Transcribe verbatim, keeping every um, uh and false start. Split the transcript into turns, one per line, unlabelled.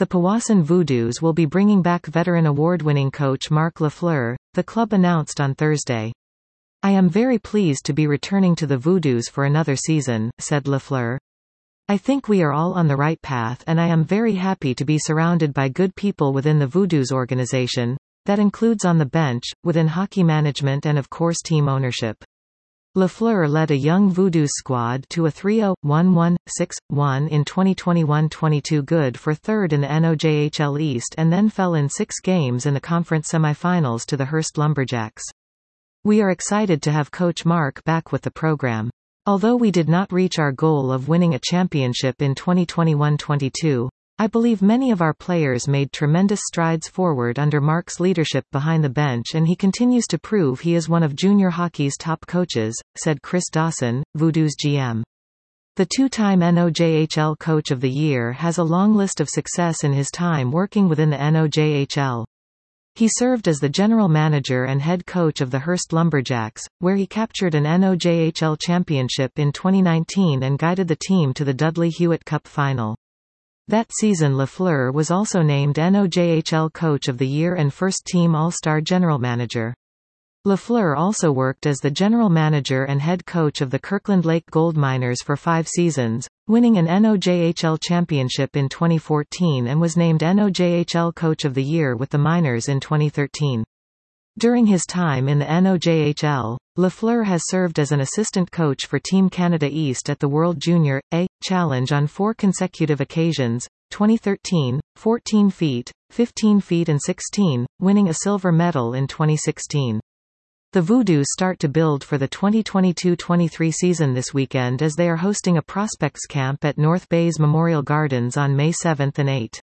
The Powassan Voodoos will be bringing back veteran award-winning coach Marc Lafleur, the club announced on Thursday. "I am very pleased to be returning to the Voodoos for another season," said Lafleur. "I think we are all on the right path and I am very happy to be surrounded by good people within the Voodoos organization. That includes on the bench, within hockey management and of course team ownership." Lafleur led a young Voodoos squad to a three oh, one one, six one in twenty twenty-one twenty-two good for third in the N O J H L East and then fell in six games in the conference semifinals to the Hearst Lumberjacks. "We are excited to have Coach Marc back with the program. Although we did not reach our goal of winning a championship in twenty twenty-one twenty-two, I believe many of our players made tremendous strides forward under Marc's leadership behind the bench and he continues to prove he is one of junior hockey's top coaches," said Chris Dawson, Voodoos G M. The two-time N O J H L Coach of the Year has a long list of success in his time working within the N O J H L. He served as the general manager and head coach of the Hearst Lumberjacks, where he captured an N O J H L championship in twenty nineteen and guided the team to the Dudley Hewitt Cup final. That season Lafleur was also named N O J H L Coach of the Year and First Team All-Star General Manager. Lafleur also worked as the general manager and head coach of the Kirkland Lake Gold Miners for five seasons, winning an N O J H L championship in twenty fourteen and was named N O J H L Coach of the Year with the Miners in twenty thirteen. During his time in the N O J H L, Lafleur has served as an assistant coach for Team Canada East at the World Junior A Challenge on four consecutive occasions, twenty thirteen, fourteen feet, fifteen feet and sixteen, winning a silver medal in twenty sixteen. The Voodoos start to build for the twenty twenty-two twenty-three season this weekend as they are hosting a prospects camp at North Bay's Memorial Gardens on May seventh and eighth.